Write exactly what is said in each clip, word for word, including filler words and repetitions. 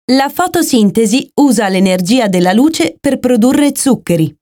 La fotosintesi usa l'energia della luce per produrre zuccheri.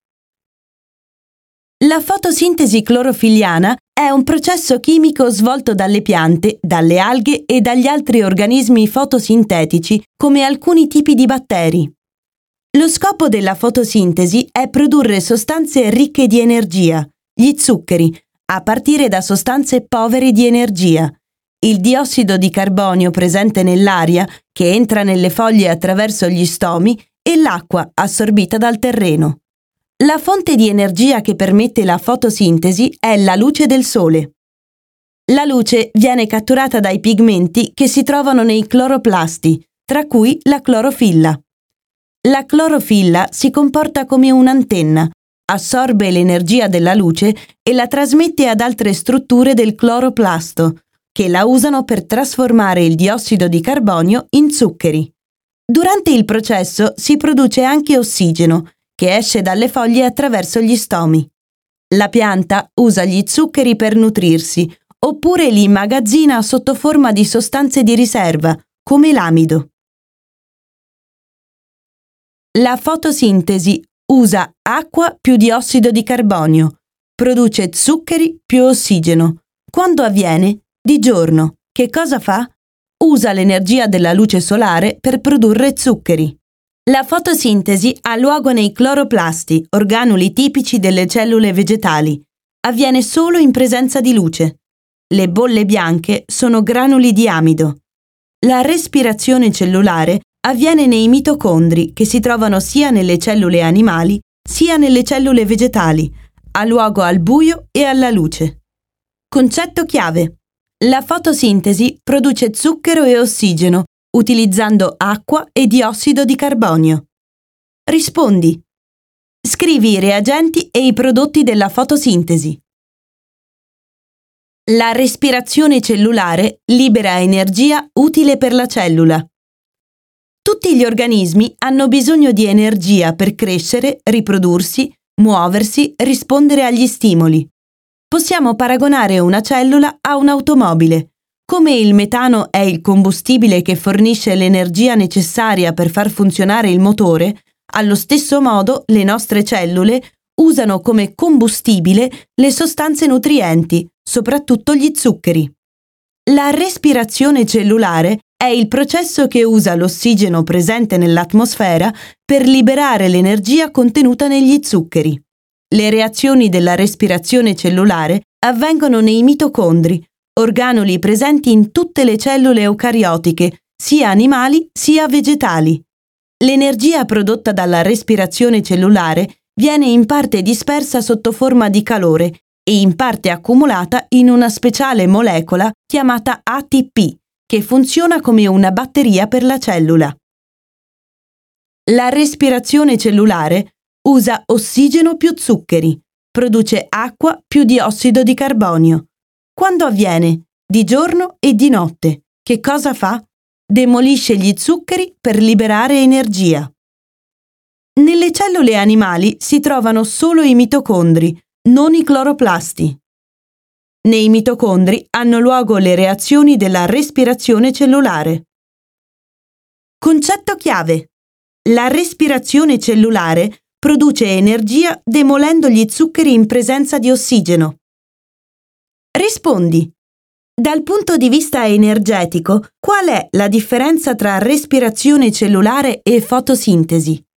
La fotosintesi clorofilliana è un processo chimico svolto dalle piante, dalle alghe e dagli altri organismi fotosintetici come alcuni tipi di batteri. Lo scopo della fotosintesi è produrre sostanze ricche di energia, gli zuccheri, a partire da sostanze povere di energia. Il diossido di carbonio presente nell'aria, che entra nelle foglie attraverso gli stomi, e l'acqua assorbita dal terreno. La fonte di energia che permette la fotosintesi è la luce del sole. La luce viene catturata dai pigmenti che si trovano nei cloroplasti, tra cui la clorofilla. La clorofilla si comporta come un'antenna, assorbe l'energia della luce e la trasmette ad altre strutture del cloroplasto, che la usano per trasformare il diossido di carbonio in zuccheri. Durante il processo si produce anche ossigeno, che esce dalle foglie attraverso gli stomi. La pianta usa gli zuccheri per nutrirsi, oppure li immagazzina sotto forma di sostanze di riserva, come l'amido. La fotosintesi usa acqua più diossido di carbonio, produce zuccheri più ossigeno. Quando avviene? Di giorno. Che cosa fa? Usa l'energia della luce solare per produrre zuccheri. La fotosintesi ha luogo nei cloroplasti, organuli tipici delle cellule vegetali. Avviene solo in presenza di luce. Le bolle bianche sono granuli di amido. La respirazione cellulare avviene nei mitocondri, che si trovano sia nelle cellule animali sia nelle cellule vegetali. Ha luogo al buio e alla luce. Concetto chiave. La fotosintesi produce zucchero e ossigeno, utilizzando acqua e diossido di carbonio. Rispondi. Scrivi i reagenti e i prodotti della fotosintesi. La respirazione cellulare libera energia utile per la cellula. Tutti gli organismi hanno bisogno di energia per crescere, riprodursi, muoversi, rispondere agli stimoli. Possiamo paragonare una cellula a un'automobile. Come il metano è il combustibile che fornisce l'energia necessaria per far funzionare il motore, allo stesso modo le nostre cellule usano come combustibile le sostanze nutrienti, soprattutto gli zuccheri. La respirazione cellulare è il processo che usa l'ossigeno presente nell'atmosfera per liberare l'energia contenuta negli zuccheri. Le reazioni della respirazione cellulare avvengono nei mitocondri, organuli presenti in tutte le cellule eucariotiche, sia animali sia vegetali. L'energia prodotta dalla respirazione cellulare viene in parte dispersa sotto forma di calore e in parte accumulata in una speciale molecola chiamata A T P, che funziona come una batteria per la cellula. La respirazione cellulare usa ossigeno più zuccheri, produce acqua più diossido di carbonio. Quando avviene? Di giorno e di notte. Che cosa fa? Demolisce gli zuccheri per liberare energia. Nelle cellule animali si trovano solo i mitocondri, non i cloroplasti. Nei mitocondri hanno luogo le reazioni della respirazione cellulare. Concetto chiave. La respirazione cellulare produce energia demolendo gli zuccheri in presenza di ossigeno. Rispondi. Dal punto di vista energetico, qual è la differenza tra respirazione cellulare e fotosintesi?